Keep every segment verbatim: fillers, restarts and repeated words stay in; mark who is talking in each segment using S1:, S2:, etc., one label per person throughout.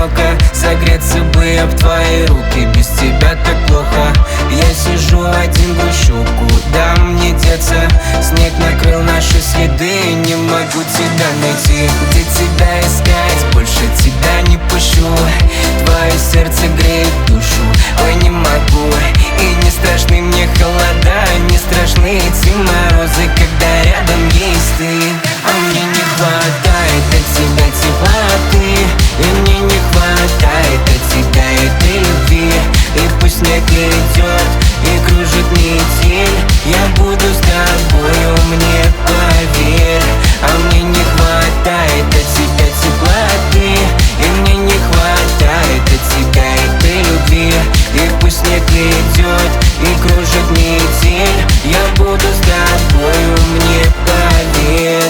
S1: одиноко. Согреться бы об твои руки, без тебя так плохо. Я сижу один, грущу, куда мне деться? Снег накрыл наши следы, не могу тебя найти. Где тебя искать, больше тебя не пущу. Твое сердце греет душу, ой, не могу. И не страшны мне холода, не страшны эти морозы, когда рядом есть ты. А мне не хватает от тебя теплоты, и мне не хватает от тебя этой любви. И пусть снег идет и кружит метель, я буду с тобою, мне поверь. А мне не хватает от тебя теплоты, и мне не хватает от тебя этой любви. И пусть снег идет и кружит метель, я буду с тобою, мне поверь.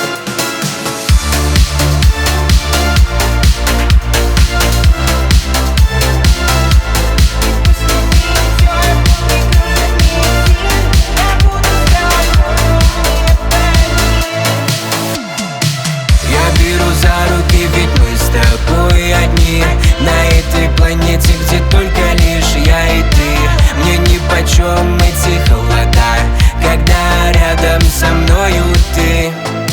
S1: За руки, ведь мы с тобой одни на этой планете, где только лишь я и ты. Мне нипочем эти холода, когда рядом со мною ты.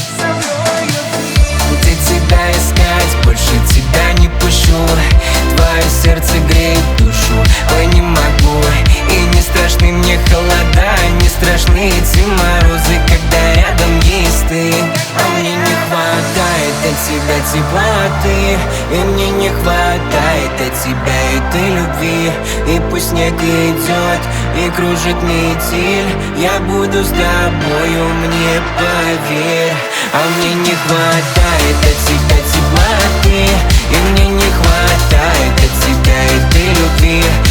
S1: Где тебя искать, больше тебя не пущу. Твое сердце греет душу, ой, не могу. И не страшны мне холода, не страшны эти морозы, когда рядом есть ты. А мне не хватает от тебя теплоты, и мне не хватает от тебя этой любви. И пусть снег идет и кружит метель, я буду с тобою, мне поверь. А мне не хватает от тебя теплоты, и мне не хватает от тебя этой любви.